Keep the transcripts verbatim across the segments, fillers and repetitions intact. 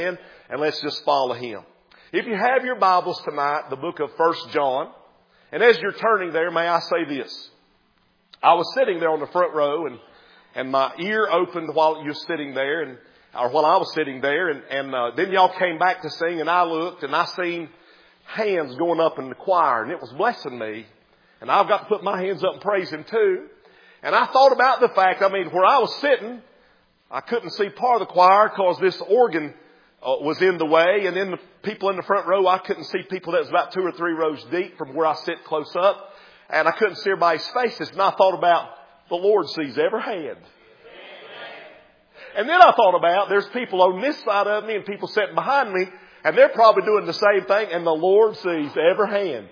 And let's just follow Him. If you have your Bibles tonight, the book of First John, and as you're turning there, may I say this. I was sitting there on the front row, and, and my ear opened while you were sitting there, and or while I was sitting there, and, and uh, then y'all came back to sing, and I looked, and I seen hands going up in the choir, and it was blessing me. And I've got to put my hands up and praise Him too. And I thought about the fact, I mean, where I was sitting, I couldn't see part of the choir because this organ uh, was in the way. And then the people in the front row, I couldn't see people that was about two or three rows deep from where I sit close up. And I couldn't see everybody's faces. And I thought about, the Lord sees every hand. And then I thought about, there's people on this side of me and people sitting behind me, and they're probably doing the same thing, and the Lord sees every hand.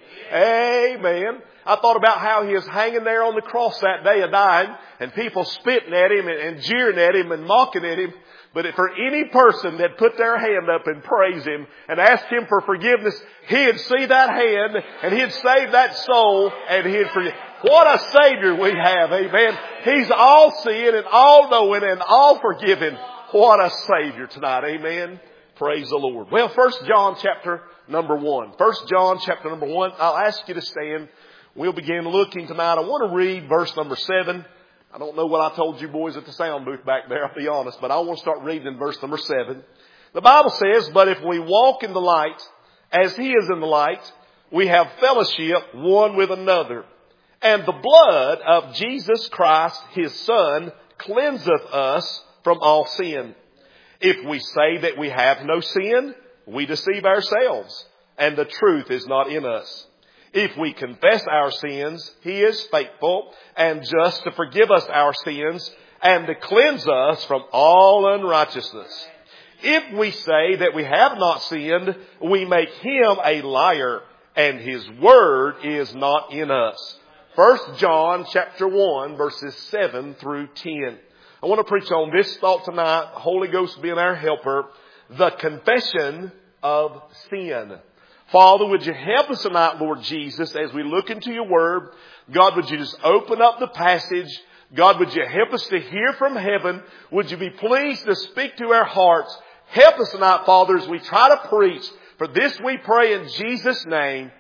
Amen. I thought about how He was hanging there on the cross that day of dying, and people spitting at Him and, and jeering at Him and mocking at Him. But if for any person that put their hand up and praise Him and ask Him for forgiveness, He'd see that hand and He'd save that soul and He'd forgive. What a Savior we have. Amen. He's all seeing and all knowing and all forgiving. What a Savior tonight. Amen. Praise the Lord. Well, First John chapter number one. First John chapter number one. I'll ask you to stand. We'll begin looking tonight. I want to read verse number seven. I don't know what I told you boys at the sound booth back there, I'll be honest, but I want to start reading in verse number seven. The Bible says, but if we walk in the light, as He is in the light, we have fellowship one with another. And the blood of Jesus Christ, His Son, cleanseth us from all sin. If we say that we have no sin, we deceive ourselves, and the truth is not in us. If we confess our sins, He is faithful and just to forgive us our sins and to cleanse us from all unrighteousness. If we say that we have not sinned, we make Him a liar, and His word is not in us. First John chapter one, verses seven through ten. I want to preach on this thought tonight, the Holy Ghost being our helper, the confession of sin. Father, would you help us tonight, Lord Jesus, as we look into your word? God, would you just open up the passage? God, would you help us to hear from heaven? Would you be pleased to speak to our hearts? Help us tonight, Father, as we try to preach. For this we pray in Jesus' name.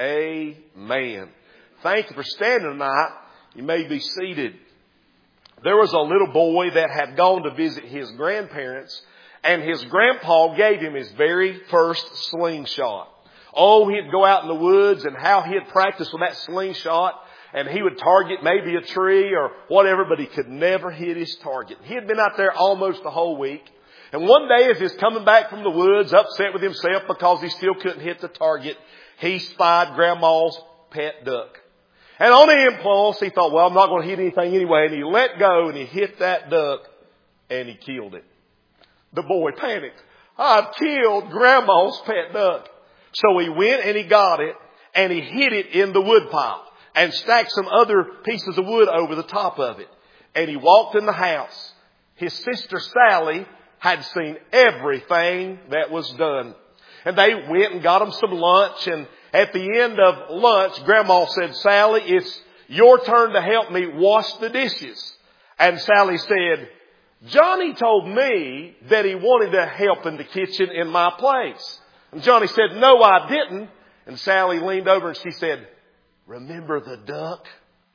Amen. Thank you for standing tonight. You may be seated. There was a little boy that had gone to visit his grandparents, and his grandpa gave him his very first slingshot. Oh, he'd go out in the woods and how he'd practice with that slingshot, and he would target maybe a tree or whatever, but he could never hit his target. He had been out there almost the whole week. And one day as he's coming back from the woods, upset with himself because he still couldn't hit the target, he spied Grandma's pet duck. And on the impulse, he thought, well, I'm not going to hit anything anyway. And he let go and he hit that duck and he killed it. The boy panicked. I've killed Grandma's pet duck. So he went and he got it and he hid it in the woodpile and stacked some other pieces of wood over the top of it. And he walked in the house. His sister Sally had seen everything that was done. And they went and got him some lunch, and at the end of lunch, Grandma said, Sally, it's your turn to help me wash the dishes. And Sally said, Johnny told me that he wanted to help in the kitchen in my place. And Johnny said, no, I didn't. And Sally leaned over and she said, remember the duck?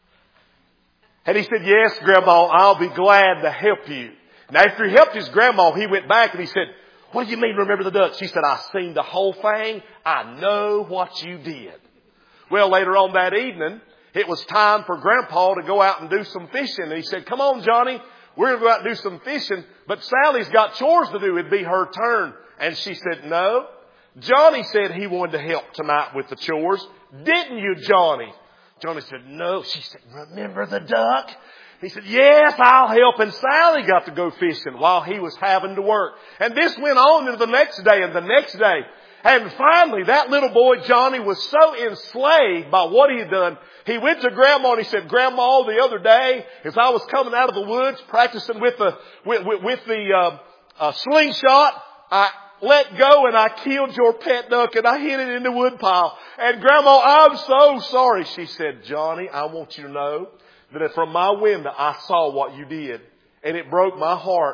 And he said, yes, Grandma, I'll be glad to help you. And after he helped his grandma, he went back and he said, what do you mean, remember the duck? She said, I seen the whole thing. I know what you did. Well, later on that evening, it was time for Grandpa to go out and do some fishing. And he said, come on, Johnny, we're going to go out and do some fishing. But Sally's got chores to do. It'd be her turn. And she said, no. Johnny said he wanted to help tonight with the chores. Didn't you, Johnny? Johnny said, no. She said, remember the duck? He said, yes, I'll help. And Sally got to go fishing while he was having to work. And this went on into the next day and the next day. And finally, that little boy, Johnny, was so enslaved by what he had done. He went to Grandma and he said, Grandma, the other day, as I was coming out of the woods practicing with the, with, with, with the uh, uh, slingshot, I let go and I killed your pet duck and I hid it in the woodpile. And Grandma, I'm so sorry. She said, Johnny, I want you to know that from my window I saw what you did. And it broke my heart.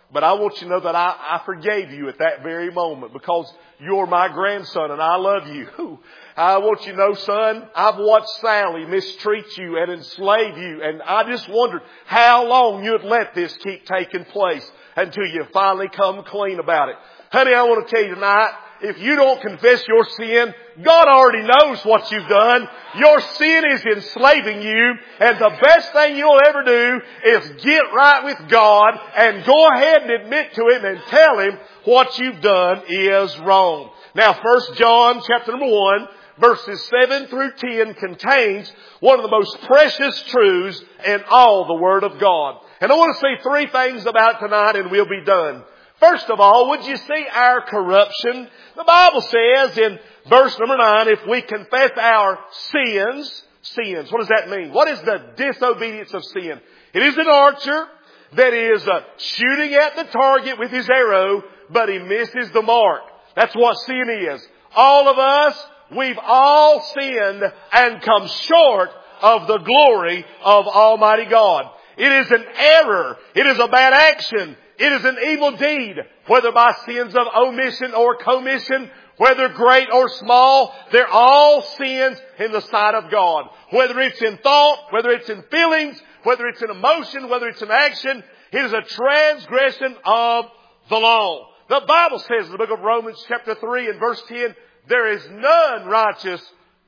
But I want you to know that I, I forgave you at that very moment because you're my grandson and I love you. I want you to know, son, I've watched Sally mistreat you and enslave you. And I just wondered how long you'd let this keep taking place until you finally come clean about it. Honey, I want to tell you tonight, if you don't confess your sin, God already knows what you've done. Your sin is enslaving you. And the best thing you'll ever do is get right with God and go ahead and admit to Him and tell Him what you've done is wrong. Now, First John chapter number one, verses seven through ten contains one of the most precious truths in all the Word of God. And I want to say three things about it tonight and we'll be done. First of all, would you see our corruption? The Bible says in verse number nine, if we confess our sins, sins, what does that mean? What is the disobedience of sin? It is an archer that is uh, shooting at the target with his arrow, but he misses the mark. That's what sin is. All of us, we've all sinned and come short of the glory of Almighty God. It is an error. It is a bad action. It is an evil deed, whether by sins of omission or commission, whether great or small. They're all sins in the sight of God. Whether it's in thought, whether it's in feelings, whether it's in emotion, whether it's in action, it is a transgression of the law. The Bible says in the book of Romans chapter three and verse ten, there is none righteous,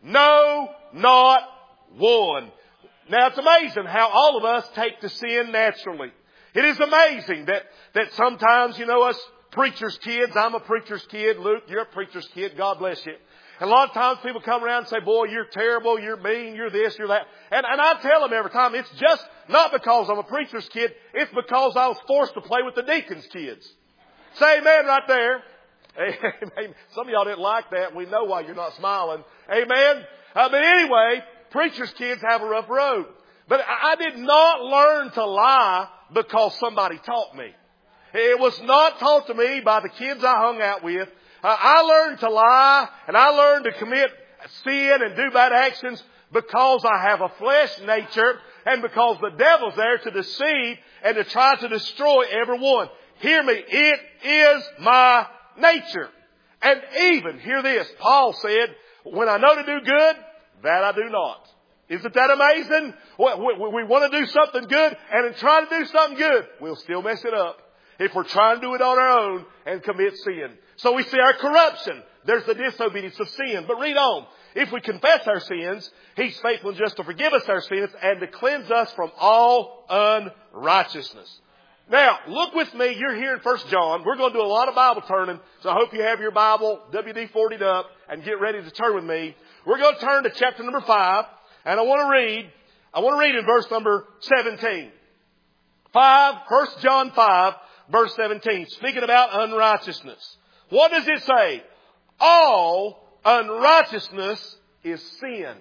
no, not one. Now it's amazing how all of us take to sin naturally. It is amazing that, that sometimes, you know, us preacher's kids, I'm a preacher's kid, Luke, you're a preacher's kid, God bless you. And a lot of times people come around and say, boy, you're terrible, you're mean, you're this, you're that. And, and I tell them every time, it's just not because I'm a preacher's kid, it's because I was forced to play with the deacon's kids. Say amen right there. Amen. Some of y'all didn't like that. We know why you're not smiling. Amen. Uh, but anyway, preacher's kids have a rough road. But I did not learn to lie because somebody taught me. It was not taught to me by the kids I hung out with. Uh, I learned to lie and I learned to commit sin and do bad actions because I have a flesh nature and because the devil's there to deceive and to try to destroy everyone. Hear me, it is my nature. And even, hear this, Paul said, when I know to do good, that I do not. Isn't that amazing? We want to do something good, and in trying to do something good, we'll still mess it up if we're trying to do it on our own and commit sin. So we see our corruption. There's the disobedience of sin. But read on. If we confess our sins, He's faithful and just to forgive us our sins and to cleanse us from all unrighteousness. Now, look with me. You're here in First John. We're going to do a lot of Bible turning, so I hope you have your Bible W D forty'd up and get ready to turn with me. We're going to turn to chapter number five. And I want to read, I want to read in verse number seventeen. Five, First John five, verse seventeen, speaking about unrighteousness. What does it say? All unrighteousness is sin.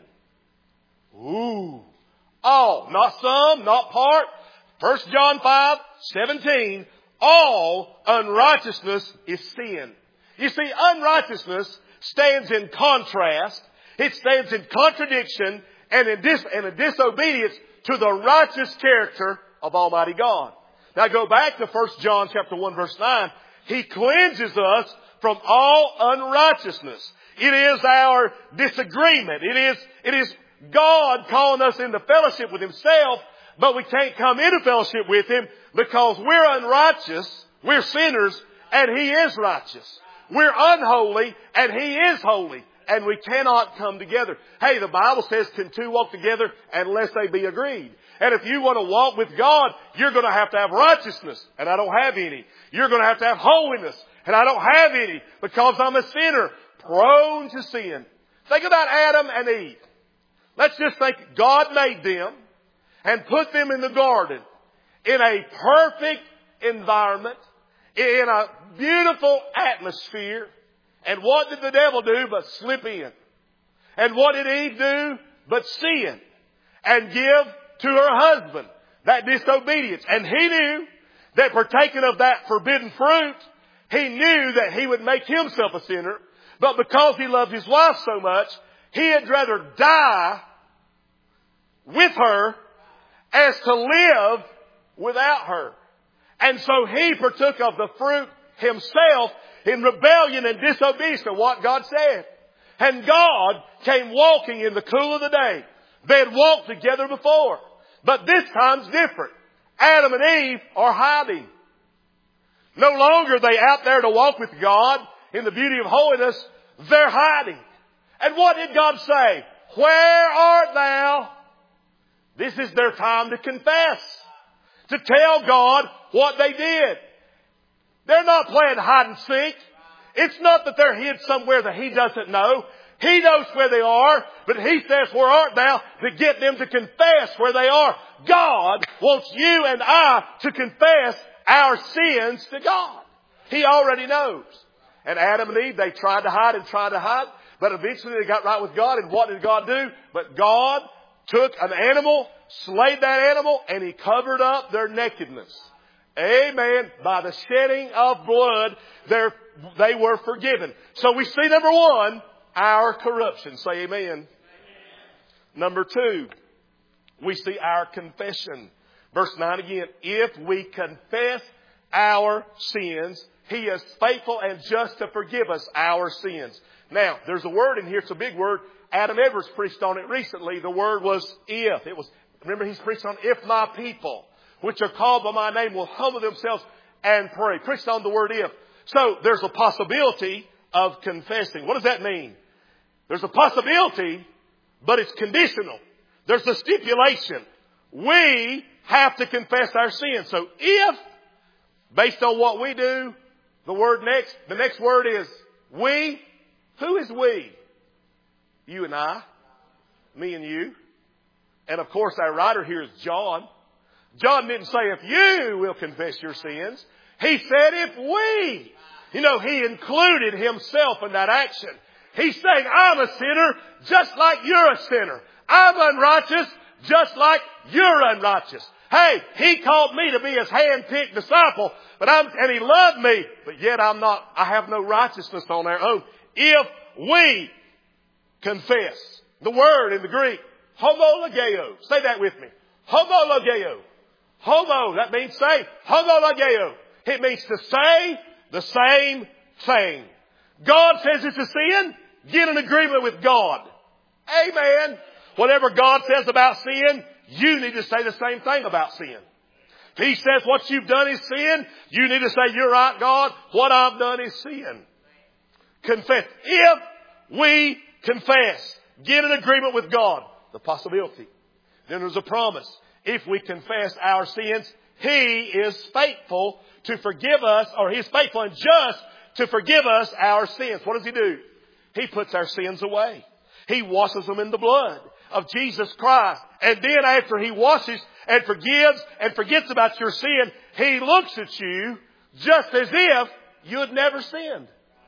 Ooh. All. Not some, not part. First John five, seventeen. All unrighteousness is sin. You see, unrighteousness stands in contrast. It stands in contradiction and in, dis- and in disobedience to the righteous character of Almighty God. Now go back to First John chapter one verse nine. He cleanses us from all unrighteousness. It is our disagreement. It is, it is God calling us into fellowship with Himself, but we can't come into fellowship with Him because we're unrighteous, we're sinners, and He is righteous. We're unholy, and He is holy. And we cannot come together. Hey, the Bible says, can two walk together unless they be agreed? And if you want to walk with God, you're going to have to have righteousness, and I don't have any. You're going to have to have holiness, and I don't have any because I'm a sinner, prone to sin. Think about Adam and Eve. Let's just think God made them and put them in the garden in a perfect environment, in a beautiful atmosphere. And what did the devil do but slip in? And what did Eve do but sin and give to her husband that disobedience? And he knew that partaking of that forbidden fruit, he knew that he would make himself a sinner. But because he loved his wife so much, he had rather die with her as to live without her. And so he partook of the fruit himself in rebellion and disobedience to what God said. And God came walking in the cool of the day. They had walked together before. But this time's different. Adam and Eve are hiding. No longer are they out there to walk with God in the beauty of holiness. They're hiding. And what did God say? Where art thou? This is their time to confess. To tell God what they did. They're not playing hide and seek. It's not that they're hid somewhere that He doesn't know. He knows where they are, but He says, where art thou? To get them to confess where they are. God wants you and I to confess our sins to God. He already knows. And Adam and Eve, they tried to hide and tried to hide, but eventually they got right with God. And what did God do? But God took an animal, slayed that animal, and He covered up their nakedness. Amen. By the shedding of blood, they were forgiven. So we see, number one, our corruption. Say amen. Amen. Number two, we see our confession. Verse nine again. If we confess our sins, He is faithful and just to forgive us our sins. Now, there's a word in here. It's a big word. Adam Edwards preached on it recently. The word was if. It was, remember, he's preached on if my people, which are called by my name, will humble themselves and pray. Preached on the word if. So there's a possibility of confessing. What does that mean? There's a possibility, but it's conditional. There's a stipulation. We have to confess our sins. So if, based on what we do, the word next, the next word is we. Who is we? You and I. Me and you. And of course our writer here is John. John didn't say if you will confess your sins. He said if we. You know, he included himself in that action. He's saying I'm a sinner just like you're a sinner. I'm unrighteous just like you're unrighteous. Hey, He called me to be His hand-picked disciple, but I'm, and He loved me, but yet I'm not, I have no righteousness on our own. If we confess, the word in the Greek, homologeo. Say that with me. Homologeo. Homo, that means say. Homologeo. It means to say the same thing. God says it's a sin. Get an agreement with God. Amen. Whatever God says about sin, you need to say the same thing about sin. If He says what you've done is sin, you need to say, you're right, God. What I've done is sin. Confess. If we confess, get an agreement with God. The possibility. Then there's a promise. If we confess our sins, He is faithful to forgive us, or He is faithful and just to forgive us our sins. What does He do? He puts our sins away. He washes them in the blood of Jesus Christ. And then after He washes and forgives and forgets about your sin, He looks at you just as if you had never sinned.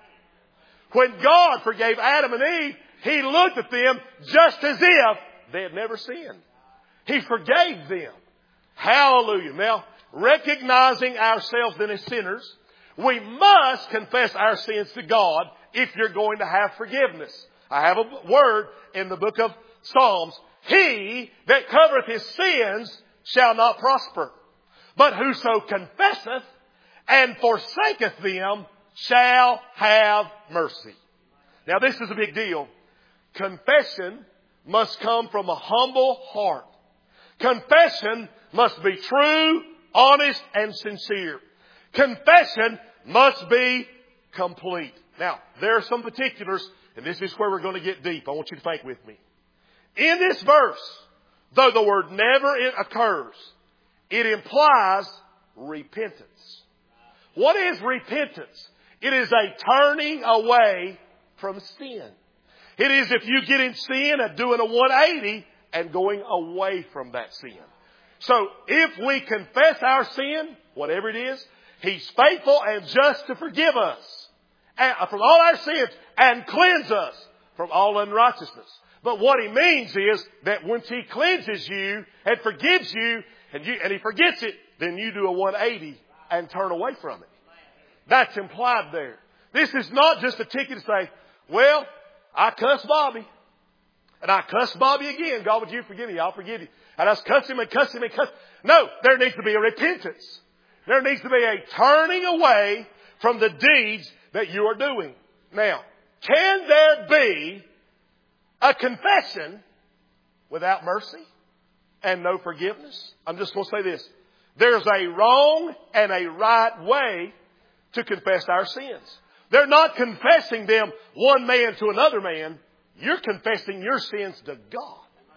When God forgave Adam and Eve, He looked at them just as if they had never sinned. He forgave them. Hallelujah. Now, recognizing ourselves then as sinners, we must confess our sins to God if you're going to have forgiveness. I have a word in the book of Psalms. He that covereth his sins shall not prosper. But whoso confesseth and forsaketh them shall have mercy. Now this is a big deal. Confession must come from a humble heart. Confession must be true, honest, and sincere. Confession must be complete. Now, there are some particulars, and this is where we're going to get deep. I want you to think with me. In this verse, though the word never occurs, it implies repentance. What is repentance? It is a turning away from sin. It is if you get in sin and doing a one eighty and going away from that sin. So if we confess our sin, whatever it is, He's faithful and just to forgive us from all our sins and cleanse us from all unrighteousness. But what He means is that once He cleanses you and forgives you and, you, and He forgets it, then you do a one eighty and turn away from it. That's implied there. This is not just a ticket to say, well, I cussed Bobby. And I cussed Bobby again. God, would you forgive me? I'll forgive you. And I cussed him and cussed him and cussed. No, there needs to be a repentance. There needs to be a turning away from the deeds that you are doing. Now, can there be a confession without mercy and no forgiveness? I'm just going to say this. There's a wrong and a right way to confess our sins. They're not confessing them one man to another man. You're confessing your sins to God.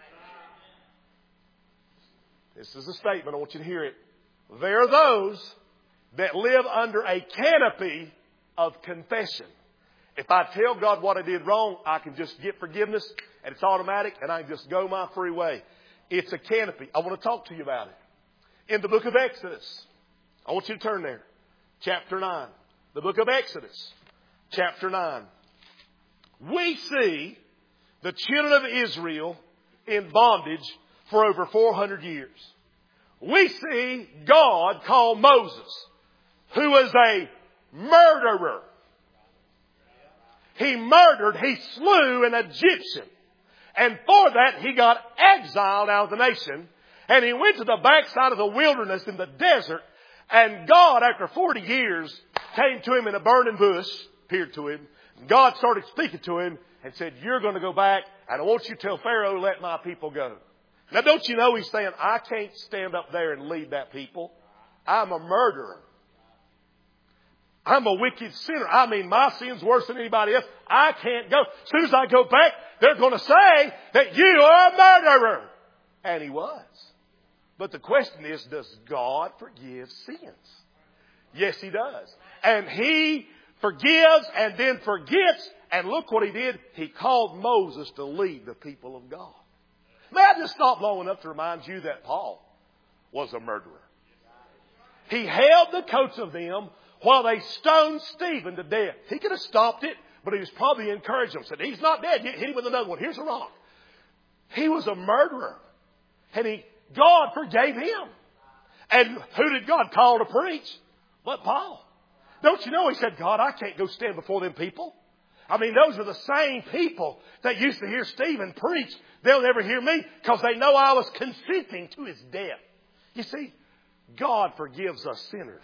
This is a statement. I want you to hear it. There are those that live under a canopy of confession. If I tell God what I did wrong, I can just get forgiveness and it's automatic and I can just go my free way. It's a canopy. I want to talk to you about it. In the book of Exodus, I want you to turn there. Chapter nine. The book of Exodus, chapter nine. We see the children of Israel in bondage for over four hundred years. We see God call Moses, who was a murderer. He murdered, he slew an Egyptian. And for that, he got exiled out of the nation. And he went to the backside of the wilderness in the desert. And God, after forty years, came to him in a burning bush, appeared to him. God started speaking to him and said, you're going to go back and I want you to tell Pharaoh, let my people go. Now don't you know he's saying, I can't stand up there and lead that people. I'm a murderer. I'm a wicked sinner. I mean, my sin's worse than anybody else. I can't go. As soon as I go back, they're going to say that you are a murderer. And he was. But the question is, does God forgive sins? Yes, he does. And he forgives and then forgets. And look what he did. He called Moses to lead the people of God. May I just stop long enough to remind you that Paul was a murderer. He held the coats of them while they stoned Stephen to death. He could have stopped it, but he was probably encouraging them. Said, he's not dead. Hit him with another one. Here's a rock. He was a murderer. And he, God forgave him. And who did God call to preach? But Paul. Don't you know, he said, God, I can't go stand before them people. I mean, those are the same people that used to hear Stephen preach. They'll never hear me because they know I was consenting to his death. You see, God forgives us sinners.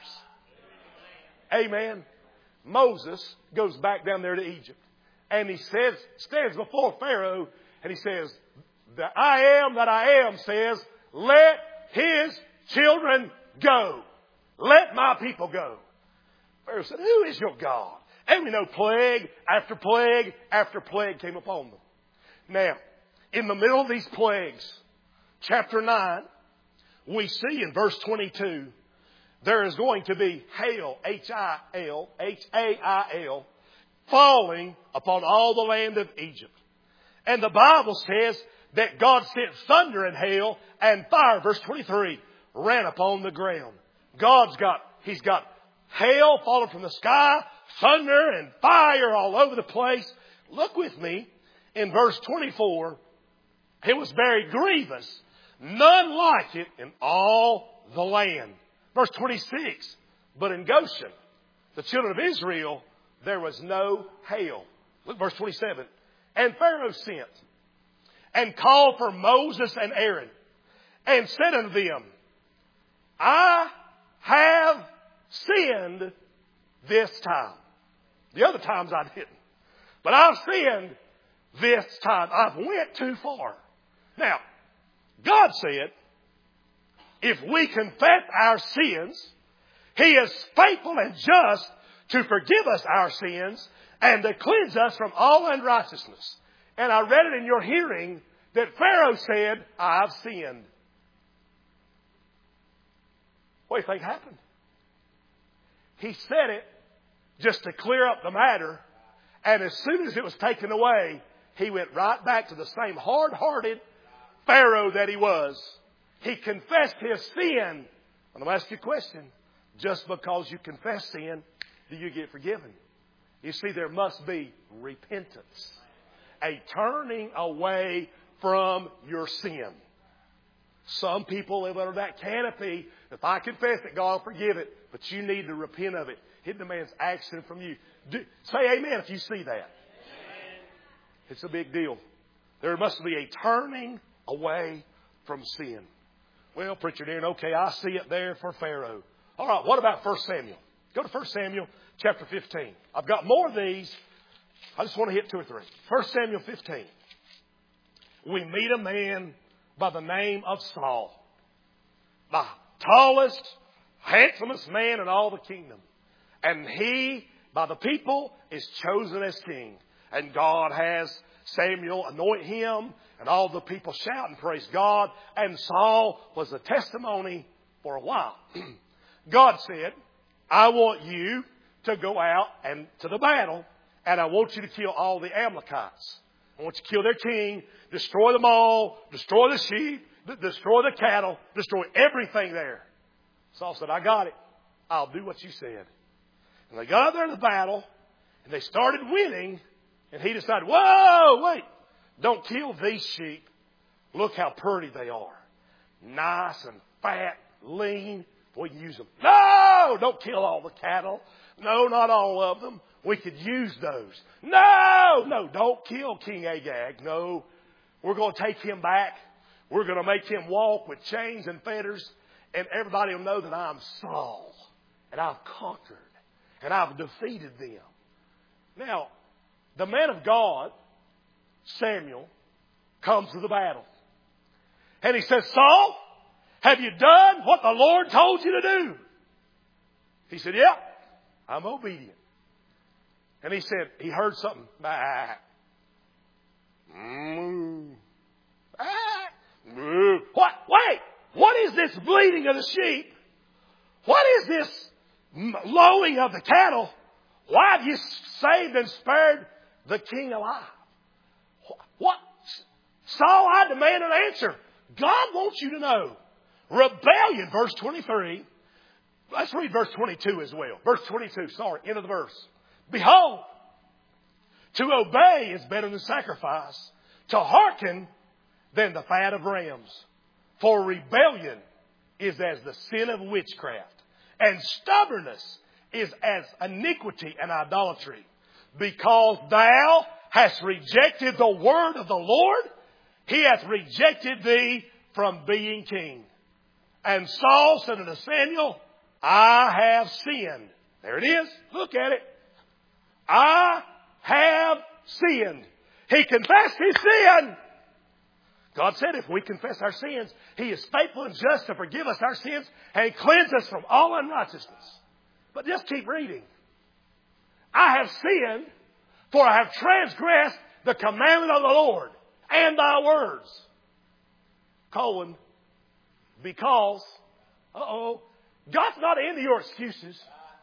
Amen. Moses goes back down there to Egypt. And he says, stands before Pharaoh and he says, the I am that I am says, let his children go. Let my people go. Pharaoh said, who is your God? And we know plague after plague after plague came upon them. Now, in the middle of these plagues, chapter nine, we see in verse twenty-two, there is going to be hail, H I L, H A I L, falling upon all the land of Egypt. And the Bible says that God sent thunder and hail and fire, verse twenty-three, ran upon the ground. God's got, He's got hail falling from the sky, thunder and fire all over the place. Look with me in verse twenty-four. It was very grievous, none like it in all the land. Verse twenty-six, but in Goshen, the children of Israel, there was no hail. Look, verse twenty-seven. And Pharaoh sent and called for Moses and Aaron and said unto them, I have sinned this time. The other times I didn't. But I've sinned this time. I've went too far. Now, God said, if we confess our sins, He is faithful and just to forgive us our sins and to cleanse us from all unrighteousness. And I read it in your hearing that Pharaoh said, I've sinned. What do you think happened? He said it just to clear up the matter. And as soon as it was taken away, he went right back to the same hard-hearted Pharaoh that he was. He confessed his sin. I'm going to ask you a question. Just because you confess sin, do you get forgiven? You see, there must be repentance. A turning away from your sin. Some people live under that canopy. If I confess it, God will forgive it. But you need to repent of it. It demands action from you. Do, say amen if you see that. Amen. It's a big deal. There must be a turning away from sin. Well, preacher Darren, okay, I see it there for Pharaoh. All right, what about First Samuel? Go to First Samuel chapter fifteen. I've got more of these. I just want to hit two or three. First Samuel fifteen. We meet a man by the name of Saul. The tallest, handsomest man in all the kingdom. And he, by the people, is chosen as king. And God has Samuel anoint him, and all the people shout and praise God. And Saul was a testimony for a while. God said, I want you to go out and to the battle, and I want you to kill all the Amalekites. I want you to kill their king, destroy them all, destroy the sheep, destroy the cattle, destroy everything there. Saul said, I got it. I'll do what you said. And they got out there in the battle, and they started winning, and he decided, whoa, wait, don't kill these sheep. Look how pretty they are. Nice and fat, lean. We can use them. No, don't kill all the cattle. No, not all of them. We could use those. No, no, don't kill King Agag. No, we're going to take him back. We're going to make him walk with chains and fetters. And everybody will know that I'm Saul. And I've conquered. And I've defeated them. Now, the man of God, Samuel, comes to the battle. And he says, Saul, have you done what the Lord told you to do? He said, yeah, I'm obedient. And he said, he heard something. Bah. Mm. Ah. Mm. What? Wait, what is this bleating of the sheep? What is this lowing of the cattle? Why have you saved and spared the king alive? What? Saul, I demand an answer. God wants you to know. Rebellion, verse twenty-three. Let's read verse twenty-two as well. Verse twenty-two, sorry, end of the verse. Behold, to obey is better than sacrifice, to hearken than the fat of rams. For rebellion is as the sin of witchcraft, and stubbornness is as iniquity and idolatry. Because thou hast rejected the word of the Lord, he hath rejected thee from being king. And Saul said unto Samuel, I have sinned. There it is. Look at it. I have sinned. He confessed his sin. God said if we confess our sins, he is faithful and just to forgive us our sins and cleanse us from all unrighteousness. But just keep reading. I have sinned, for I have transgressed the commandment of the Lord and thy words. Colon, because, uh-oh, God's not into your excuses.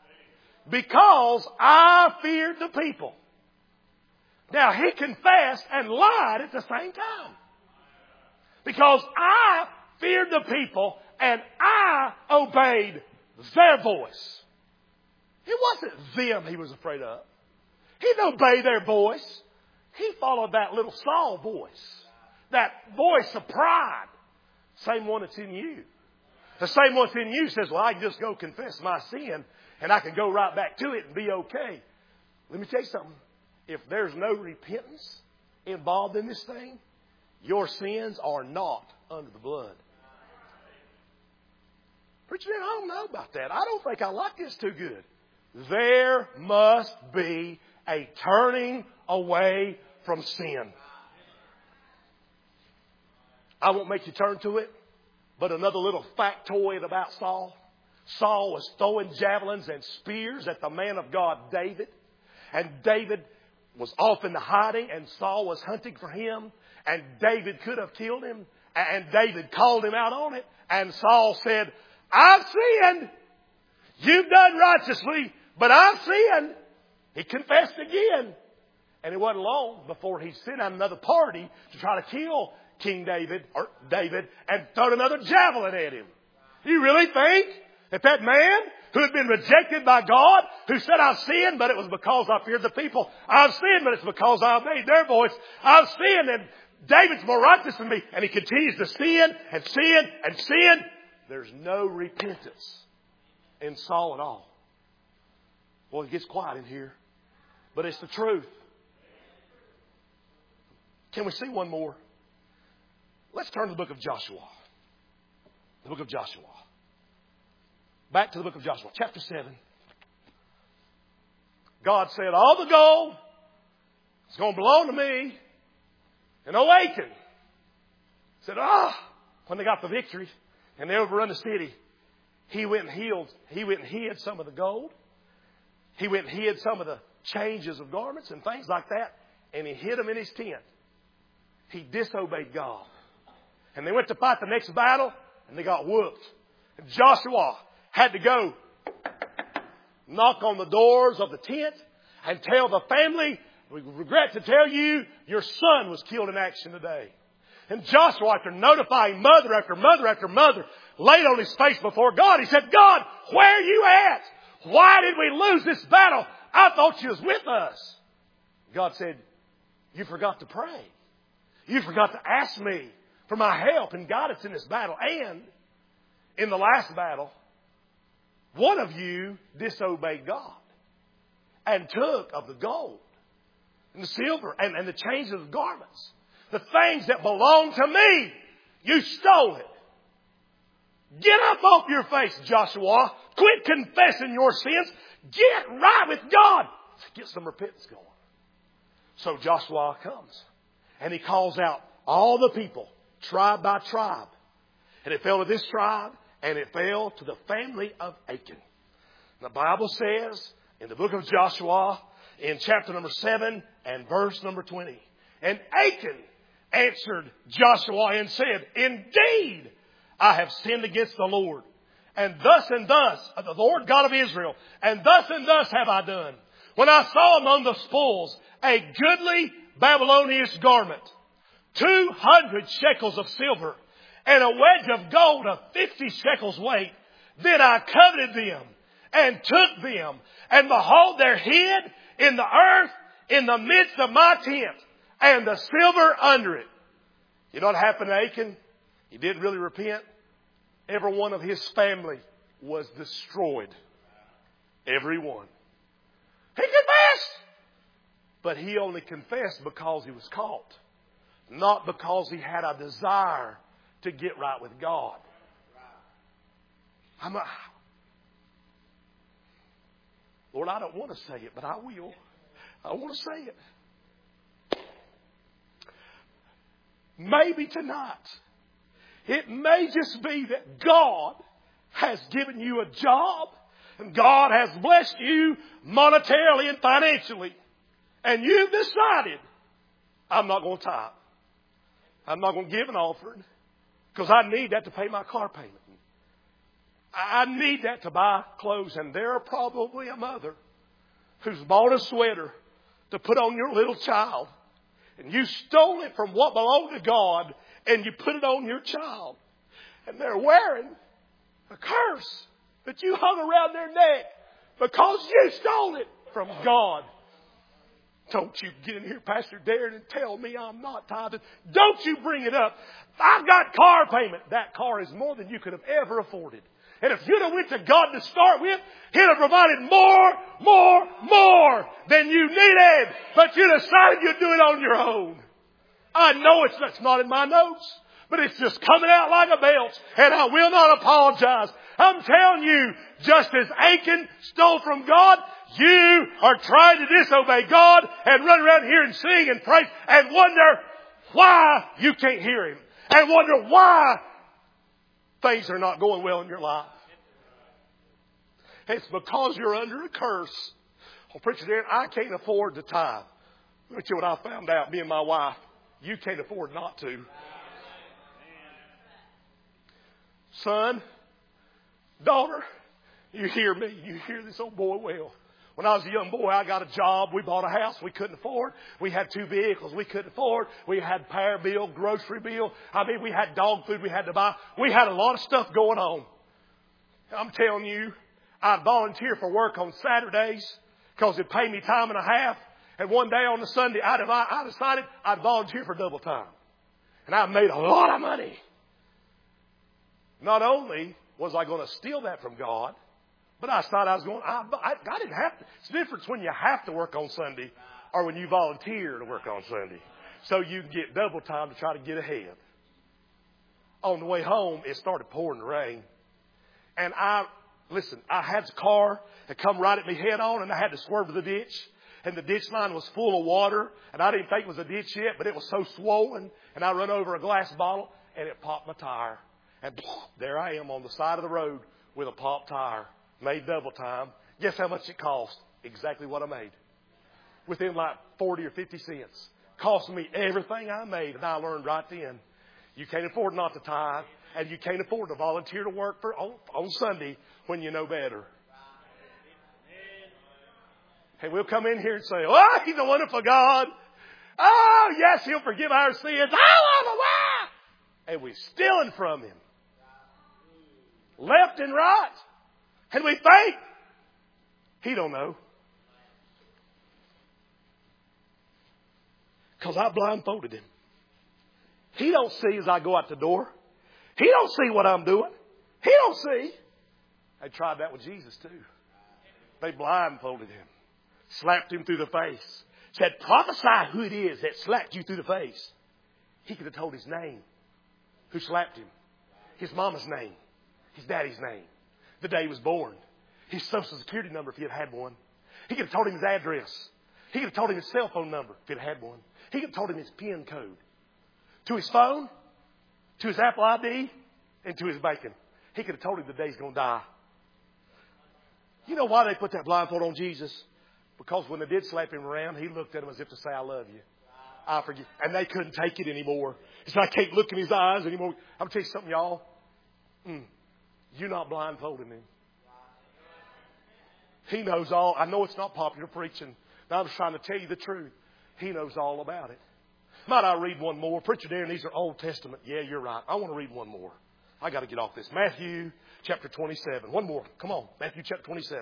Because I feared the people. Now, he confessed and lied at the same time. Because I feared the people and I obeyed their voice. It wasn't them he was afraid of. He didn't obey their voice. He followed that little Saul voice. That voice of pride. Same one that's in you. The same one that's in you says, well, I can just go confess my sin and I can go right back to it and be okay. Let me tell you something. If there's no repentance involved in this thing, your sins are not under the blood. Preacher, I don't know about that. I don't think I like this too good. There must be a turning away from sin. I won't make you turn to it, but another little factoid about Saul. Saul was throwing javelins and spears at the man of God, David. And David was off into hiding, and Saul was hunting for him. And David could have killed him. And David called him out on it. And Saul said, I've sinned. You've done righteously, but I've sinned. He confessed again. And it wasn't long before he sent out another party to try to kill King David, or David, and throw another javelin at him. You really think that that man who had been rejected by God, who said, I've sinned, but it was because I feared the people. I've sinned, but it's because I obeyed their voice. I've sinned, and David's more righteous than me. And he continues to sin and sin and sin. There's no repentance in Saul at all. Well, it gets quiet in here, but it's the truth. Can we see one more? Let's turn to the book of Joshua. The book of Joshua. Back to the book of Joshua, chapter seven. God said, all the gold is going to belong to me. And O Achan said, ah, when they got the victory and they overrun the city, he went and healed. He went and hid some of the gold. He went and hid some of the changes of garments and things like that. And he hid them in his tent. He disobeyed God. And they went to fight the next battle and they got whooped. And Joshua had to go knock on the doors of the tent and tell the family, we regret to tell you, your son was killed in action today. And Joshua, after notifying mother after mother after mother, laid on his face before God. He said, God, where are you at? Why did we lose this battle? I thought you was with us. God said, you forgot to pray. You forgot to ask me for my help and guidance in this battle. And in the last battle, one of you disobeyed God and took of the gold and the silver and, and the change of the garments. The things that belong to me, you stole it. Get up off your face, Joshua. Quit confessing your sins. Get right with God. Get some repentance going. So Joshua comes and he calls out all the people, tribe by tribe. And it fell to this tribe and it fell to the family of Achan. The Bible says in the book of Joshua in chapter number seven and verse number twenty. And Achan answered Joshua and said, indeed, I have sinned against the Lord. And thus and thus, the Lord God of Israel, and thus and thus have I done. When I saw among the spoils a goodly Babylonian garment, two hundred shekels of silver, and a wedge of gold of fifty shekels weight, then I coveted them and took them. And behold, they're hid in the earth in the midst of my tent, and the silver under it. You know what happened to Achan? He didn't really repent. Every one of his family was destroyed. Every one. He confessed. But he only confessed because he was caught. Not because he had a desire to get right with God. I'm a, Lord, I don't want to say it, but I will. I want to say it. Maybe tonight, it may just be that God has given you a job and God has blessed you monetarily and financially. And you've decided, I'm not going to tithe. I'm not going to give an offering because I need that to pay my car payment. I need that to buy clothes. And there are probably a mother who's bought a sweater to put on your little child. And you stole it from what belonged to God and you put it on your child. And they're wearing a curse that you hung around their neck because you stole it from God. Don't you get in here, Pastor Darren, and tell me I'm not tithing. Don't you bring it up. I've got car payment. That car is more than you could have ever afforded. And if you'd have went to God to start with, He'd have provided more, more, more than you needed. But you decided you'd do it on your own. I know it's that's not in my notes, but it's just coming out like a belt. And I will not apologize. I'm telling you, just as Achan stole from God, you are trying to disobey God and run around here and sing and pray and wonder why you can't hear Him. And wonder why things are not going well in your life. It's because you're under a curse. Oh, Preacher Darren, I can't afford to tithe. Let me tell you what I found out, me and my wife. You can't afford not to. Son, daughter, you hear me. You hear this old boy well. When I was a young boy, I got a job. We bought a house we couldn't afford. We had two vehicles we couldn't afford. We had power bill, grocery bill. I mean, we had dog food we had to buy. We had a lot of stuff going on. I'm telling you, I'd volunteer for work on Saturdays because it'd pay me time and a half. And one day on the Sunday, I decided I'd volunteer for double time. And I made a lot of money. Not only was I going to steal that from God, but I thought I was going, I, I, I didn't have to. It's the difference when you have to work on Sunday or when you volunteer to work on Sunday. So you can get double time to try to get ahead. On the way home, it started pouring rain. And I Listen, I had a car that come right at me head on, and I had to swerve to the ditch. And the ditch line was full of water, and I didn't think it was a ditch yet, but it was so swollen. And I run over a glass bottle, and it popped my tire. And there I am on the side of the road with a popped tire. Made double time. Guess how much it cost? Exactly what I made. Within like forty or fifty cents. Cost me everything I made. And I learned right then, you can't afford not to tithe, and you can't afford to volunteer to work for on, on Sunday when you know better. And we'll come in here and say, oh, He's a wonderful God. Oh, yes, He'll forgive our sins. Oh, oh, oh. And we're stealing from Him. Left and right. And we think He don't know. Because I blindfolded Him. He don't see as I go out the door. He don't see what I'm doing. He don't see. They tried that with Jesus too. They blindfolded Him. Slapped Him through the face. Said, prophesy who it is that slapped you through the face. He could have told his name. Who slapped him? His mama's name. His daddy's name. The day he was born. His social security number if he had had one. He could have told him his address. He could have told him his cell phone number if he had had one. He could have told him his PIN code. To his phone, to his Apple I D, and to his bacon. He could have told him the day he's going to die. You know why they put that blindfold on Jesus? Because when they did slap him around, he looked at him as if to say, I love you. I forgive. And they couldn't take it anymore. He said, I can't look in his eyes anymore. I'm going to tell you something, y'all. Mm, you're not blindfolding him. He knows all. I know it's not popular preaching. But I'm just trying to tell you the truth. He knows all about it. Might I read one more? Preacher Darren, these are Old Testament. Yeah, you're right. I want to read one more. I got to get off this. Matthew chapter twenty-seven. One more. Come on. Matthew chapter twenty-seven.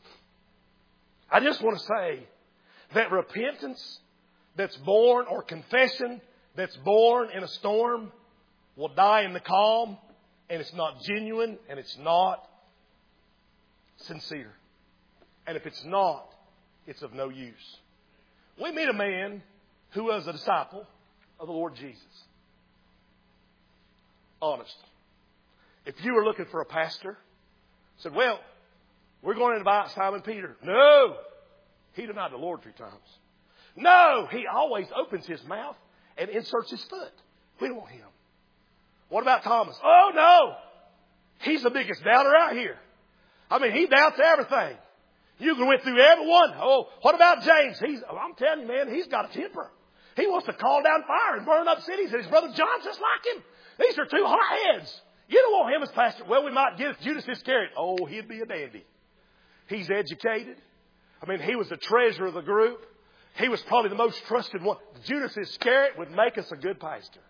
I just want to say that repentance that's born, or confession that's born in a storm, will die in the calm, and it's not genuine, and it's not sincere. And if it's not, it's of no use. We meet a man who was a disciple of the Lord Jesus. Honest. If you were looking for a pastor, said, well, we're going to invite Simon Peter. No. He denied the Lord three times. No. He always opens his mouth and inserts his foot. We don't want him. What about Thomas? Oh, no. He's the biggest doubter out here. I mean, he doubts everything. You can went through everyone. Oh, what about James? He's, I'm telling you, man, he's got a temper. He wants to call down fire and burn up cities. And his brother John's just like him. These are two hotheads. You don't want him as pastor. Well, we might get Judas Iscariot. Oh, he'd be a dandy. He's educated. I mean, he was the treasurer of the group. He was probably the most trusted one. Judas Iscariot would make us a good pastor.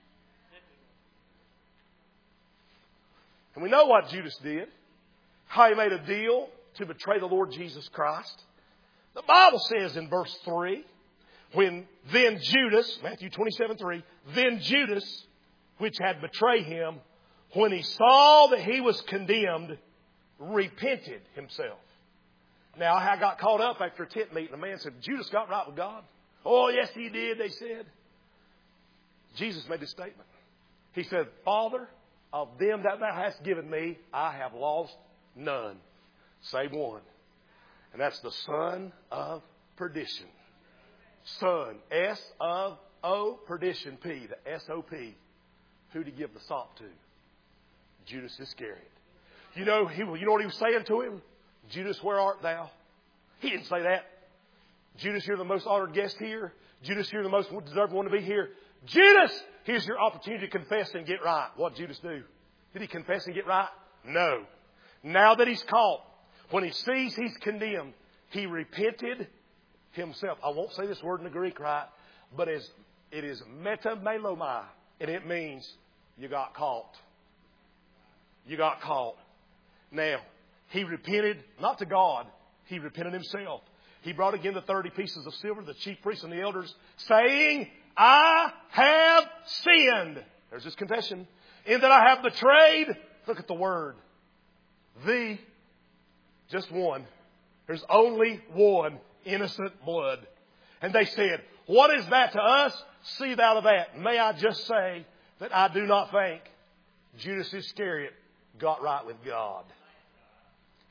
And we know what Judas did. How he made a deal to betray the Lord Jesus Christ. The Bible says in verse three, when then Judas, Matthew twenty-seven three, then Judas, which had betrayed him, when he saw that he was condemned, repented himself. Now, I got caught up after a tent meeting. A man said, Judas got right with God. Oh, yes, he did, they said. Jesus made this statement. He said, Father, of them that thou hast given me, I have lost none, save one. And that's the son of perdition. Son, S of O, perdition, P, the S O P. Who did he give the sop to? Judas Iscariot. You know, he, you know what he was saying to him? Judas, where art thou? He didn't say that. Judas, you're the most honored guest here. Judas, you're the most deserving one to be here. Judas, here's your opportunity to confess and get right. What did Judas do? Did he confess and get right? No. Now that he's caught, when he sees he's condemned, he repented himself. I won't say this word in the Greek right, but it is metamelomai, and it means you got caught. You got caught. Now, he repented, not to God, he repented himself. He brought again the thirty pieces of silver, the chief priests and the elders, saying, I have sinned. There's his confession. In that I have betrayed, look at the word, the, just one. There's only one innocent blood. And they said, what is that to us? See thou to that. May I just say that I do not think Judas Iscariot got right with God.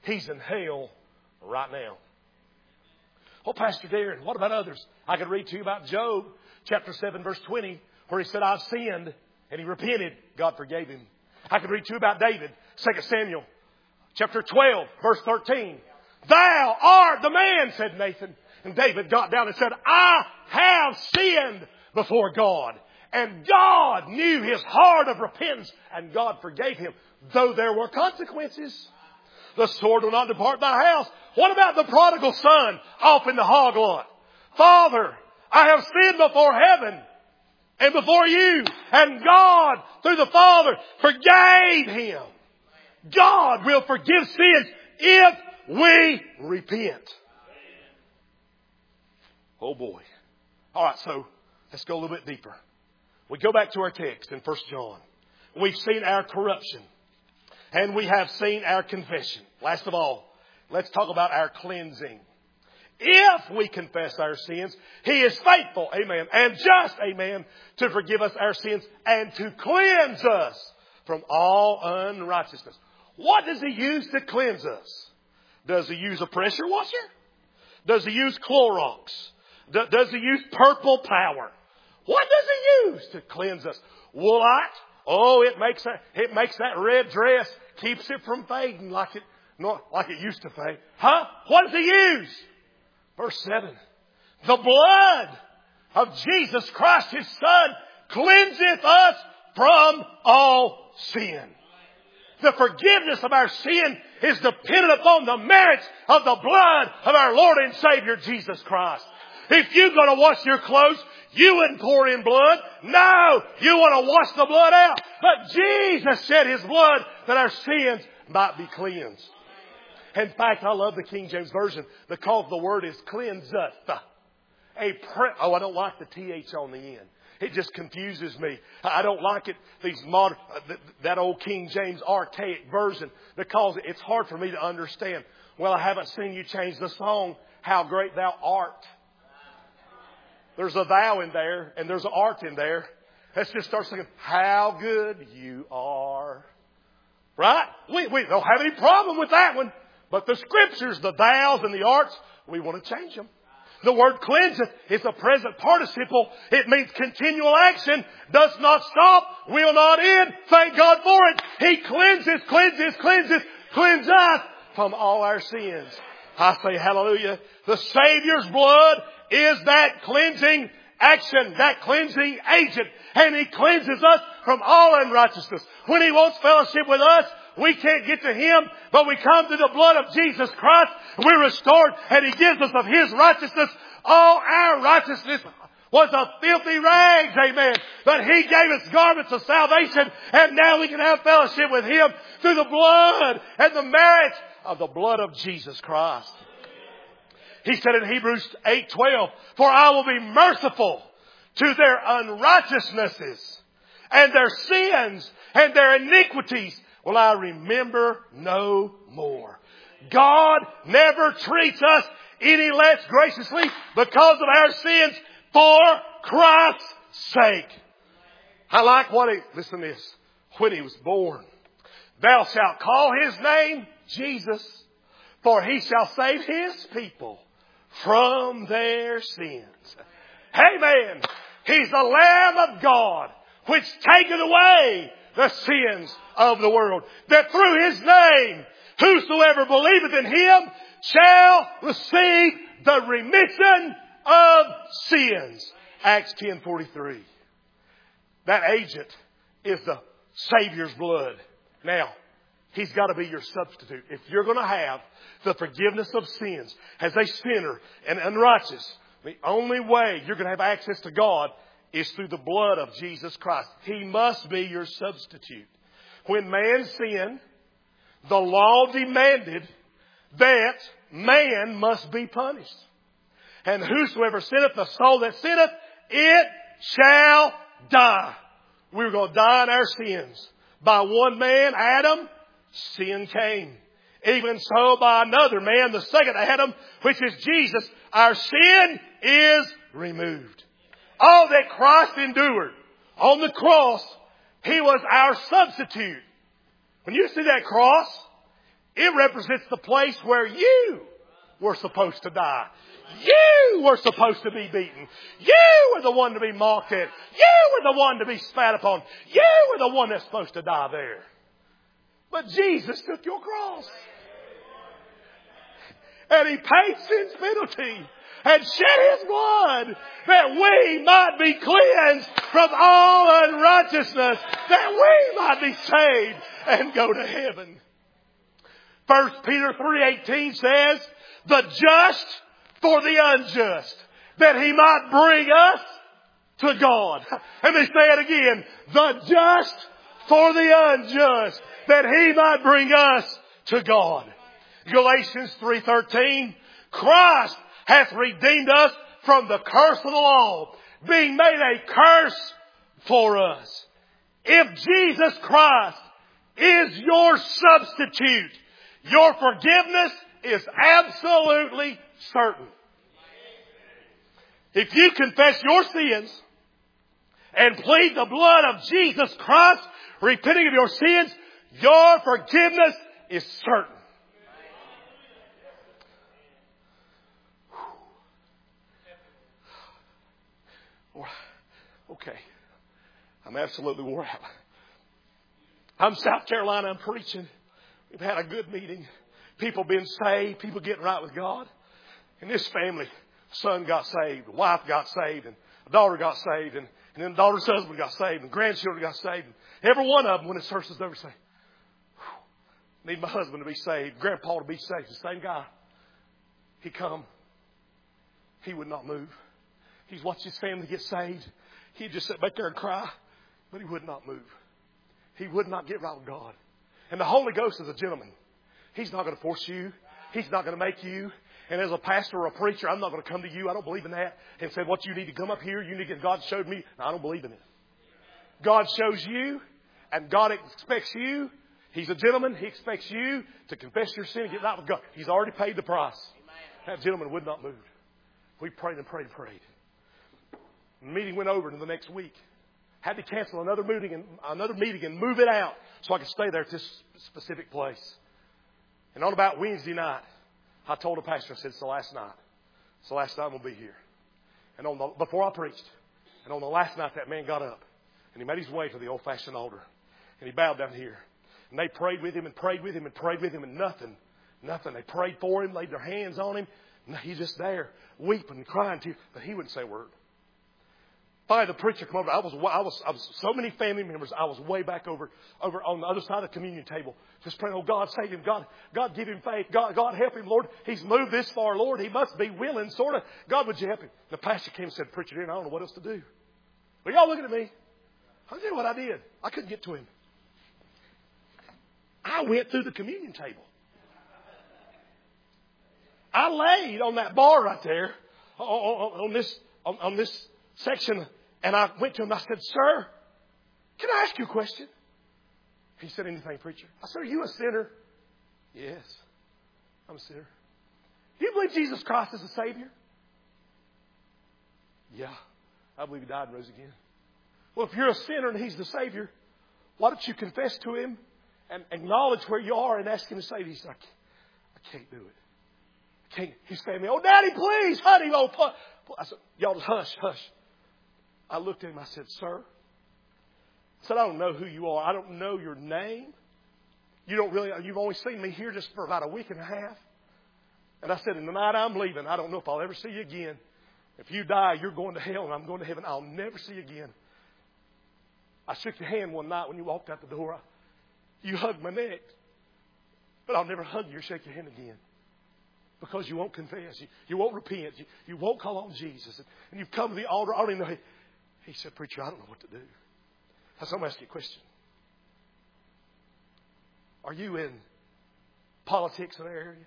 He's in hell right now. Oh, Pastor Darren, what about others? I could read to you about Job, chapter seven, verse twenty, where he said, I've sinned, and he repented. God forgave him. I could read to you about David, Second Samuel, chapter twelve, verse thirteen. Thou art the man, said Nathan. And David got down and said, I have sinned before God. And God knew his heart of repentance, and God forgave him, though there were consequences. The sword will not depart thy house. What about the prodigal son off in the hog lot? Father, I have sinned before heaven and before you. And God, through the Father, forgave him. God will forgive sins if we repent. Oh boy. All right, so let's go a little bit deeper. We go back to our text in First John. We've seen our corruption. And we have seen our confession. Last of all, let's talk about our cleansing. If we confess our sins, He is faithful, amen, and just, amen, to forgive us our sins and to cleanse us from all unrighteousness. What does He use to cleanse us? Does He use a pressure washer? Does He use Clorox? Does He use purple power? What does He use to cleanse us? Woolite? Oh, it makes that, it makes that red dress, keeps it from fading like it, not like it used to fade. Huh? What does He use? Verse seven. The blood of Jesus Christ, His Son, cleanseth us from all sin. The forgiveness of our sin is dependent upon the merits of the blood of our Lord and Savior, Jesus Christ. If you're going to wash your clothes, you wouldn't pour in blood. No, you want to wash the blood out. But Jesus shed His blood that our sins might be cleansed. In fact, I love the King James Version because the word is cleanseth. A pre- oh, I don't like the T H on the end. It just confuses me. I don't like it, these modern, that old King James archaic version, because it's hard for me to understand. Well, I haven't seen you change the song, How Great Thou Art. There's a thou in there, and there's an art in there. Let's just start singing, How Good You Are. Right? We, we don't have any problem with that one. But the Scriptures, the thous and the arts, we want to change them. The word cleanseth is a present participle. It means continual action, does not stop, will not end. Thank God for it. He cleanses, cleanses, cleanses, cleanses us from all our sins. I say hallelujah. The Savior's blood is that cleansing action, that cleansing agent. And He cleanses us from all unrighteousness. When He wants fellowship with us, we can't get to Him, but we come to the blood of Jesus Christ. We're restored, and He gives us of His righteousness. All our righteousness was of filthy rags, amen. But He gave us garments of salvation, and now we can have fellowship with Him through the blood and the merits of the blood of Jesus Christ. He said in Hebrews eight twelve, For I will be merciful to their unrighteousnesses, and their sins and their iniquities will I remember no more. God never treats us any less graciously because of our sins for Christ's sake. I like what he, listen to this, when He was born. Thou shalt call His name Jesus, for He shall save His people from their sins. Amen. He's the Lamb of God, which taketh away the sins of the world. That through His name, whosoever believeth in Him shall receive the remission of sins. Acts ten forty-three. That agent is the Savior's blood. Now, He's got to be your substitute. If you're going to have the forgiveness of sins as a sinner and unrighteous, the only way you're going to have access to God is through the blood of Jesus Christ. He must be your substitute. When man sinned, the law demanded that man must be punished. And whosoever sinneth, the soul that sinneth, it shall die. We were going to die in our sins. By one man, Adam, sin came. Even so, by another man, the second Adam, which is Jesus, our sin is removed. All that Christ endured on the cross, He was our substitute. When you see that cross, It represents the place where you were supposed to die. You were supposed to be beaten. You were the one to be mocked at. You were the one to be spat upon. You were the one that's supposed to die there. But Jesus took your cross. And He paid sin's penalty and shed His blood that we might be cleansed from all unrighteousness, that we might be saved and go to heaven. First Peter three eighteen says, the just for the unjust, that He might bring us to God. Let me say it again. The just for the unjust, that He might bring us to God. Galatians three thirteen, Christ hath redeemed us from the curse of the law, being made a curse for us. If Jesus Christ is your substitute, your forgiveness is absolutely certain. If you confess your sins and plead the blood of Jesus Christ, repenting of your sins, your forgiveness is certain. Okay. I'm absolutely wore out. I'm South Carolina. I'm preaching. We've had a good meeting. People being saved. People getting right with God. And this family, son got saved. The wife got saved. And the daughter got saved. And, and then the daughter's husband got saved. And grandchildren got saved. And every one of them, when the service is over, say, need my husband to be saved. Grandpa to be saved. The same guy. He come. He would not move. He's watched his family get saved. He'd just sit back there and cry. But he would not move. He would not get right with God. And the Holy Ghost is a gentleman. He's not going to force you. He's not going to make you. And as a pastor or a preacher, I'm not going to come to you. I don't believe in that. And say, what you need to come up here. You need to get God showed me. No, I don't believe in it. God shows you. And God expects you. He's a gentleman. He expects you to confess your sin and get right with God. He's already paid the price. That gentleman would not move. We prayed and prayed and prayed. The meeting went over to the next week. Had to cancel another meeting and another meeting and move it out so I could stay there at this specific place. And on about Wednesday night, I told the pastor, I said, it's the last night. It's the last time we'll be here. And on the, before I preached, and on the last night, that man got up and he made his way to the old-fashioned altar. And he bowed down here. And they prayed with him and prayed with him and prayed with him and nothing, nothing. They prayed for him, laid their hands on him. And he's just there, weeping and crying to you, but he wouldn't say a word. Finally, the preacher come over. I was, I was, I was so many family members. I was way back over, over on the other side of the communion table, just praying, "Oh God, save him! God, God, give him faith! God, God, help him, Lord! He's moved this far, Lord. He must be willing, sort of. God, would you help him?" The pastor came and said, "Preacher, I don't know what else to do." But y'all looking at me. I'll tell you what I did. I couldn't get to him. I went through the communion table. I laid on that bar right there, on, on, on this, on, on this section. And I went to him and I said, "Sir, can I ask you a question?" He said, "Anything, preacher." I said, "Are you a sinner?" "Yes, I'm a sinner." "Do you believe Jesus Christ is the Savior?" "Yeah, I believe He died and rose again." "Well, if you're a sinner and He's the Savior, why don't you confess to Him and acknowledge where you are and ask Him to save you?" He said, I can't do it. I can't. He's saying, "Oh, Daddy, please, honey, oh, pl-. I said, "Y'all just hush, hush." I looked at him. I said, "Sir," I said, "I don't know who you are. I don't know your name. You don't really. You've only seen me here just for about a week and a half." And I said, "And the night I'm leaving, I don't know if I'll ever see you again. If you die, you're going to hell, and I'm going to heaven. I'll never see you again." I shook your hand one night when you walked out the door. I, you hugged my neck, but I'll never hug you or shake your hand again. Because you won't confess. You, you won't repent. You, you won't call on Jesus. And, and you've come to the altar. I don't even know. He said, "Preacher, I don't know what to do." I said, "I'm going to ask you a question. Are you in politics in our area?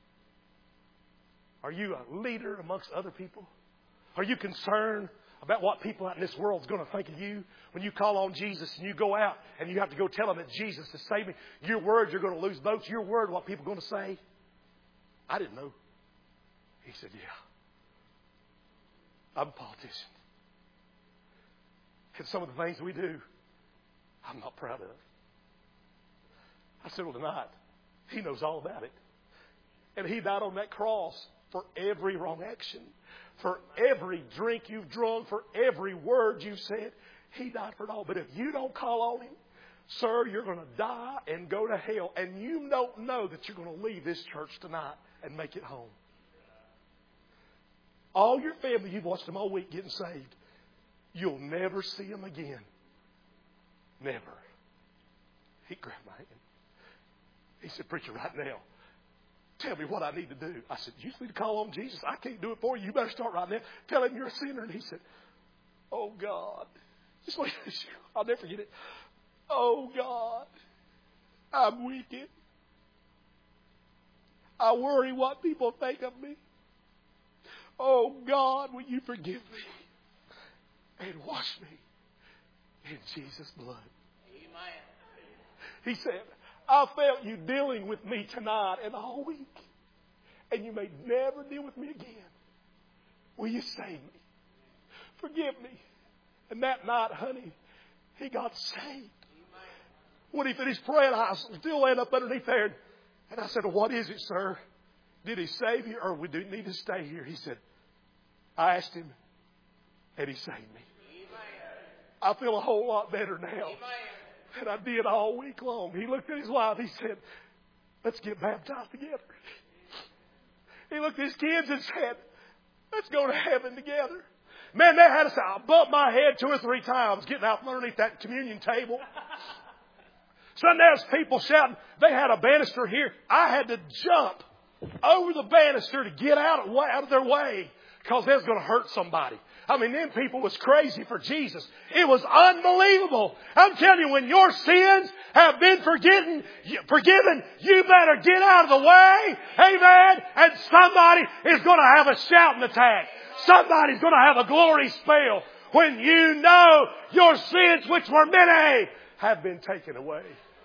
Are you a leader amongst other people? Are you concerned about what people out in this world is going to think of you when you call on Jesus and you go out and you have to go tell them that Jesus is saving? Your word, you're going to lose votes. Your word, what people are going to say?" I didn't know. He said, "Yeah, I'm a politician. And some of the things we do, I'm not proud of." I said, "Well, tonight, He knows all about it. And He died on that cross for every wrong action, for every drink you've drunk, for every word you've said. He died for it all. But if you don't call on Him, sir, you're going to die and go to hell. And you don't know that you're going to leave this church tonight and make it home. All your family, you've watched them all week getting saved. You'll never see them again. Never. He grabbed my hand. He said, preacher, right now, tell me what I need to do. I said, you just need to call on Jesus. I can't do it for you. You better start right now. Tell Him you're a sinner. And he said, oh, God. Just like, I'll never forget it. Oh, God, I'm wicked. I worry what people think of me. Oh, God, will you forgive me and wash me in Jesus' blood? Amen. He said, I felt you dealing with me tonight and all week, and you may never deal with me again. Will you save me? Forgive me. And that night, honey, he got saved. When he finished praying, I was still laying up underneath there. And I said, well, what is it, sir? Did he save you or we do need to stay here? He said, I asked him and he saved me. I feel a whole lot better now than I did all week long. He looked at his wife. He said, let's get baptized together. He looked at his kids and said, let's go to heaven together. Man, they had us. I bumped my head two or three times getting out from underneath that communion table. Sunday, as people shouting, they had a banister here. I had to jump over the banister to get out of, out of their way because they was going to hurt somebody. I mean, them people was crazy for Jesus. It was unbelievable. I'm telling you, when your sins have been forgiven, forgiven, you better get out of the way. Amen. And somebody is going to have a shouting attack. Somebody's going to have a glory spell when you know your sins, which were many, have been taken away.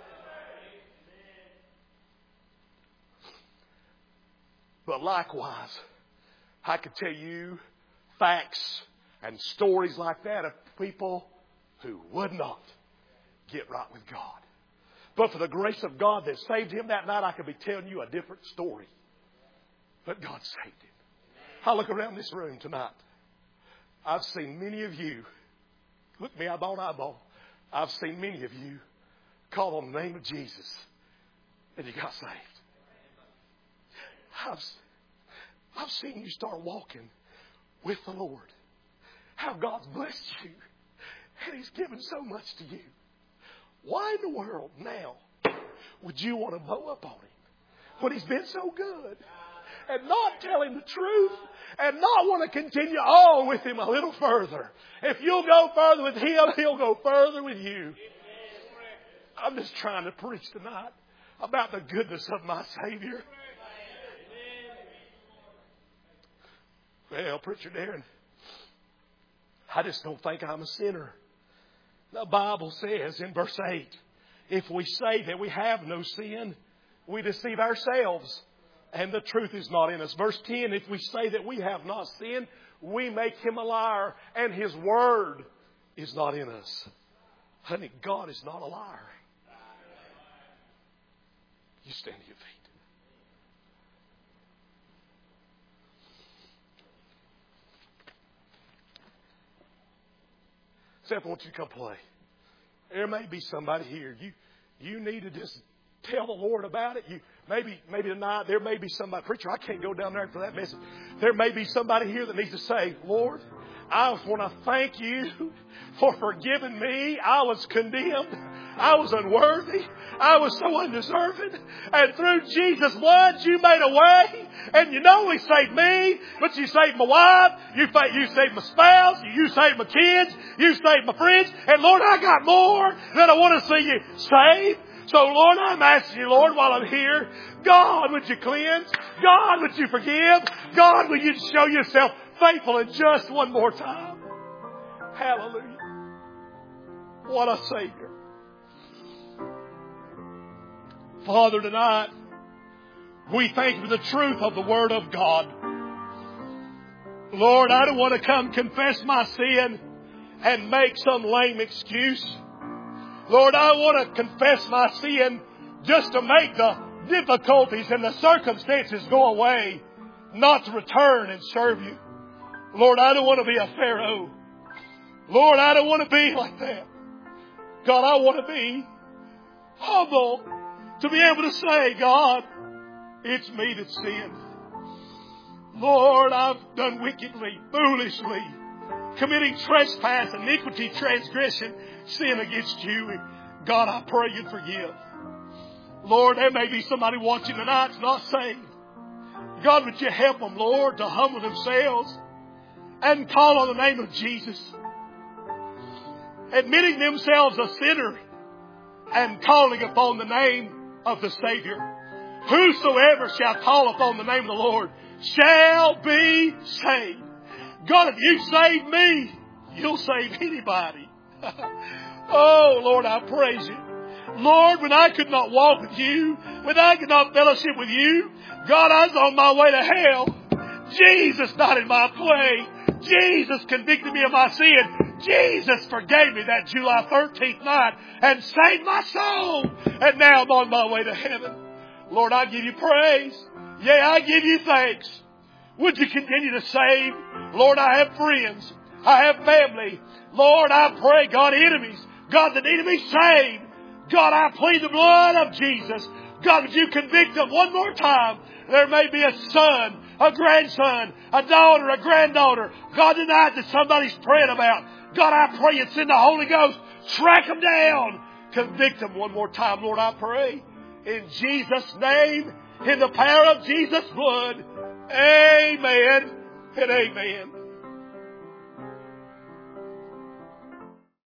But likewise, I could tell you facts and stories like that of people who would not get right with God. But for the grace of God that saved him that night, I could be telling you a different story. But God saved him. I look around this room tonight. I've seen many of you, look me eyeball to eyeball, I've seen many of you call on the name of Jesus and you got saved. I've, I've seen you start walking with the Lord. How God's blessed you and He's given so much to you. Why in the world now would you want to bow up on Him when He's been so good? And not tell Him the truth and not want to continue on with Him a little further. If you'll go further with Him, He'll go further with you. I'm just trying to preach tonight about the goodness of my Savior. Well, Preacher Darren, I just don't think I'm a sinner. The Bible says in verse eight, if we say that we have no sin, we deceive ourselves and the truth is not in us. Verse ten, if we say that we have not sinned, we make Him a liar and His word is not in us. Honey, God is not a liar. You stand to your feet. Seth, I want you to come play. There may be somebody here. You you need to just tell the Lord about it. You maybe maybe tonight there may be somebody. Preacher, I can't go down there for that message. There may be somebody here that needs to say, Lord, I want to thank you for forgiving me. I was condemned. I was unworthy. I was so undeserving. And through Jesus' blood, you made a way. And you not only saved me, but you saved my wife. You, you saved my spouse. You saved my kids. You saved my friends. And Lord, I got more that I want to see you save. So Lord, I'm asking you, Lord, while I'm here, God, would you cleanse? God, would you forgive? God, would you show yourself faithful and just one more time? Hallelujah. What a Savior. Father, tonight, we thank you for the truth of the Word of God. Lord, I don't want to come confess my sin and make some lame excuse. Lord, I want to confess my sin just to make the difficulties and the circumstances go away, not to return and serve you. Lord, I don't want to be a Pharaoh. Lord, I don't want to be like that. God, I want to be humble to be able to say, God, it's me that sinned. Lord, I've done wickedly, foolishly, committing trespass, iniquity, transgression, sin against you. And God, I pray you forgive. Lord, there may be somebody watching tonight that's not saved. God, would you help them, Lord, to humble themselves and call on the name of Jesus, admitting themselves a sinner and calling upon the name of the Savior. Whosoever shall call upon the name of the Lord shall be saved. God, if you save me, you'll save anybody. Oh, Lord, I praise you. Lord, when I could not walk with you, when I could not fellowship with you, God, I was on my way to hell. Jesus died in my place. Jesus convicted me of my sin. Jesus forgave me that July thirteenth night and saved my soul. And now I'm on my way to heaven. Lord, I give you praise. Yea, I give you thanks. Would you continue to save? Lord, I have friends. I have family. Lord, I pray, God, enemies. God, that need to be saved. God, I plead the blood of Jesus. God, would you convict them one more time? There may be a son, a grandson, a daughter, a granddaughter, God, tonight that somebody's praying about. God, I pray you send the Holy Ghost. Track them down. Convict them one more time, Lord, I pray. In Jesus' name, in the power of Jesus' blood. Amen and amen.